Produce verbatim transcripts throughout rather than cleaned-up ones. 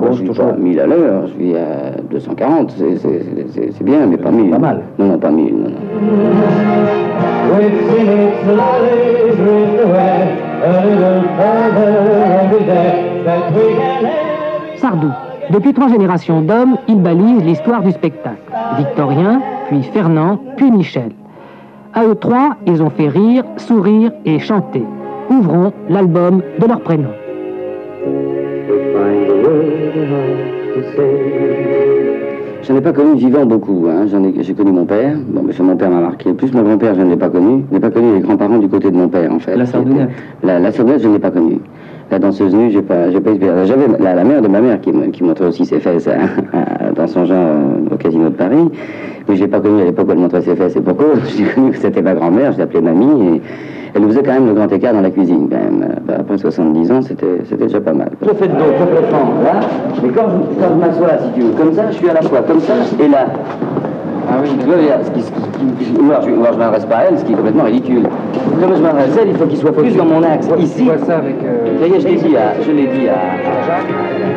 gauche, toujours à mille à l'heure, je vis à deux cent quarante, c'est bien, mais pas mille. Pas mal. Non, non, pas mille, non, non. Sardou. Depuis trois générations d'hommes, il balise l'histoire du spectacle. Victorien, puis Fernand, puis Michel. À eux trois, ils ont fait rire, sourire et chanter. Ouvrons l'album de leur prénom. Je n'ai pas connu vivant beaucoup, hein. J'ai connu mon père, bon, mais mon père m'a marqué. Plus mon grand-père, je ne l'ai pas connu. Je n'ai pas connu les grands-parents du côté de mon père, en fait. La Sardounette. La, la Sardounette, je ne l'ai pas connue. La danseuse nue, j'ai pas, j'ai pas espéré. J'avais la, la mère de ma mère qui, qui montrait aussi ses fesses hein, dans son genre euh, au Casino de Paris, mais je l'ai pas connue à l'époque où elle montrait ses fesses et pour cause. J'ai connu que c'était ma grand-mère, je l'appelais mamie, et elle nous faisait quand même le grand écart dans la cuisine, quand même. Bah, après soixante-dix ans, c'était déjà pas mal. Je fais de dos complètement là, mais quand je, quand je m'assois, si tu veux, comme ça, je suis à la fois comme ça et là. Ah oui, tu vois, ce qui, ce qui, ou alors je, je m'adresse pas à elle, ce qui est complètement ridicule. Comme je m'adresse à elle, il faut qu'il soit plus dans mon axe. Ici, vois ça avec, euh, ça y est, je l'ai dit à, je l'ai dit à, à Jacques.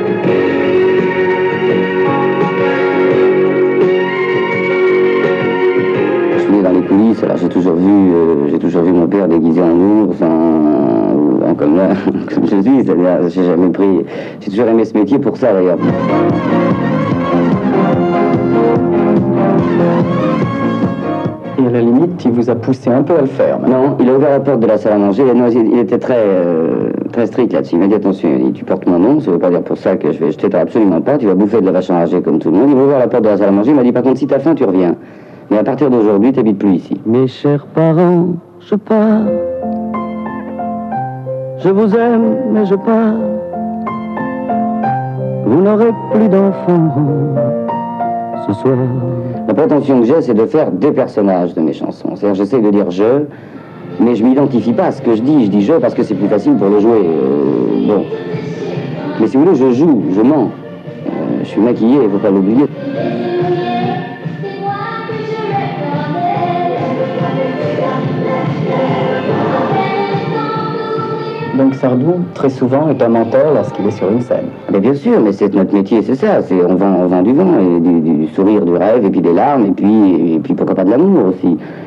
Je suis né dans les coulisses, alors j'ai toujours vu, euh, j'ai toujours vu mon père déguisé en ours, en, en comme là, comme je suis, c'est-à-dire, j'ai jamais pris, j'ai toujours aimé ce métier pour ça d'ailleurs. Et à la limite, il vous a poussé un peu à le faire. Maintenant. Non, il a ouvert la porte de la salle à manger. Non, il était très, euh, très strict là-dessus. Il m'a dit attention, il dit, tu portes mon nom, ça ne veut pas dire pour ça que je vais jeter absolument pas. Tu vas bouffer de la vache enragée comme tout le monde. Il m'a ouvert la porte de la salle à manger. Il m'a dit par contre, si t'as faim, tu reviens. Mais à partir d'aujourd'hui, tu n'habites plus ici. Mes chers parents, je pars. Je vous aime, mais je pars. Vous n'aurez plus d'enfants ce soir. La prétention que j'ai, c'est de faire des personnages de mes chansons. C'est-à-dire, j'essaie de dire je, mais je m'identifie pas à ce que je dis. Je dis je parce que c'est plus facile pour le jouer. Euh, bon. Mais si vous voulez, je joue, je mens. Euh, je suis maquillé, il ne faut pas l'oublier. Donc Sardou, très souvent, est un menteur lorsqu'il est sur une scène. Mais bien sûr, mais c'est notre métier, c'est ça. On vend, on vend du vent, et du, du sourire, du rêve, et puis des larmes, et puis, et puis pourquoi pas de l'amour aussi.